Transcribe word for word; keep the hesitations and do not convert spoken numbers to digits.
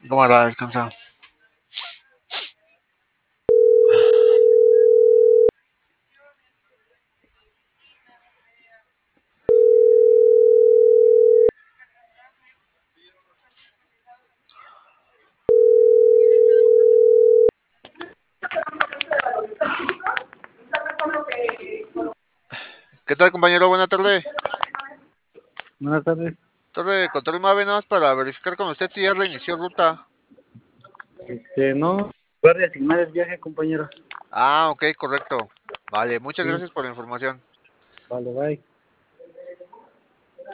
Cámara, descansa. ¿Qué tal, compañero? Buena tarde. Buenas tardes. Torre de control Mave, nada más para verificar con usted si ya reinició ruta. Este, no, voy a reasignar el viaje, compañero. Ah, ok, correcto. Vale, muchas Sí, gracias por la información. vale, bye.